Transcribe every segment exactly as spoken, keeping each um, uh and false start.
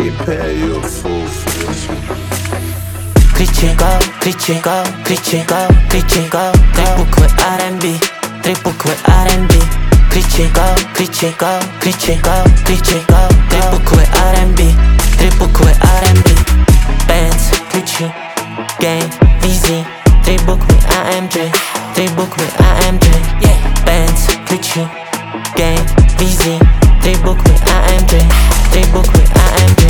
и pay you full. Кричи, go, кричи, go, кричи, go, кричи, go. Три буквы ар энд би, три буквы ар энд би. Кричи, go, кричи, go, кричи, go, кричи, go. Три буквы ар энд би, три буквы ар энд би. Benz, ключи, game, вези. Три буквы эй эм джи, три буквы эй эм джи. Benz, ключи, game, вези. Три буквы эй эм джи, три буквы эй эм джи.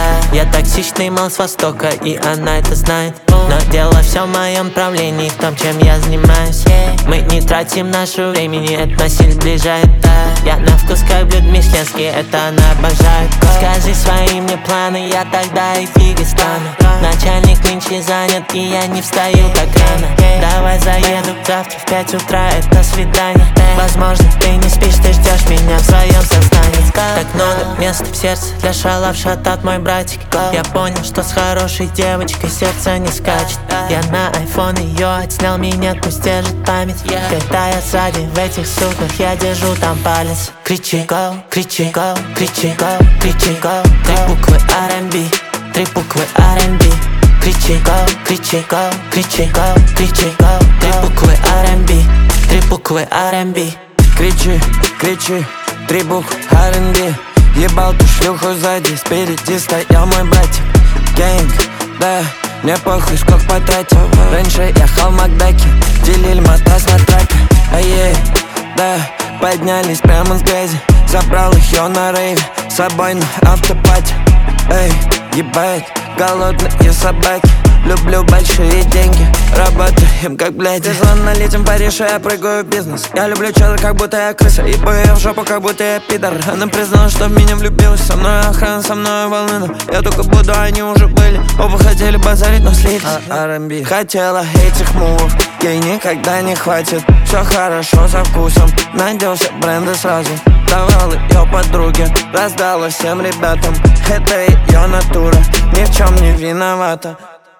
Я токсичный мал с востока, и она это знает. Но дело все в моем правлении, в том, чем я занимаюсь. Мы не тратим наше времени, это нас сильно сближает. Я на вкус как блюд мишленский, это она обожает. Скажи свои мне планы, я тогда и фиги стану. Начальник нынче занят, и я не встаю так рано. Давай заеду завтра в пять утра, это свидание. Возможно, ты не спишь, ты ждешь меня в своем сознании. Так много места в сердце для шалав шатат мой братик. Я понял, что с хорошей девочкой сердце не скачет. Я на айфон ее отснял, меня пусть держит память. Когда я сзади в этих суках, я держу там палец. Кричи, go, кричи, go, кричи, go, кричи, go. Три буквы ар энд би, три буквы ар энд би. Кричи, go, кричи, go, кричи, go, кричи, go. Три буквы ар энд би, три буквы ар энд би. Кричи, кричи, три буквы ар энд би. Ебал ту шлюху сзади, спереди стоял мой братик. Гэнг, да, мне похуй, сколько потратил. Раньше ехал в Макдаке, делили матрас на трапе. Ай-ей, да, поднялись прямо с грязи. Забрал их я на рейве, с собой на автопате. Эй, ебать, голодные собаки. Люблю большие деньги, работаем как блядь. Ты звонно летим в Париж, и я прыгаю в бизнес. Я люблю челы, как будто я крыса. Ебу я в жопу, как будто я пидор. Она призналась, что в меня влюбилась. Со мной охрана, со мной волны. Я только буду, они уже были. Оба хотели базарить, но слились. а, ар энд би хотела этих мувов, ей никогда не хватит. Все хорошо со вкусом, найдется бренды сразу. Давал ее подруге, раздала всем ребятам. Это ее натура, ни в чем не виновата.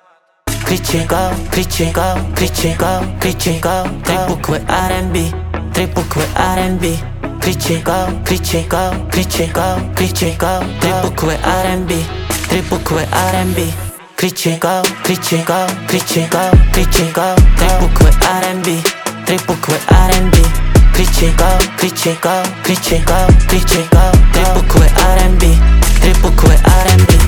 Кричи, go, кричи, go, кричи, go, кричи, go. Три буквы ар энд би, три буквы ар энд би. Кричи, go, кричи, go, кричи, go, кричи, go. Три буквы ар энд би, три буквы ар энд би. Кричи, go, кричи, go, кричи, go, кричи, go. Три буквы ар энд би, три буквы ар энд би. Кричи, go, кричи, go, кричи, go, кричи, go. Три буквы ар энд би, три буквы ар энд би.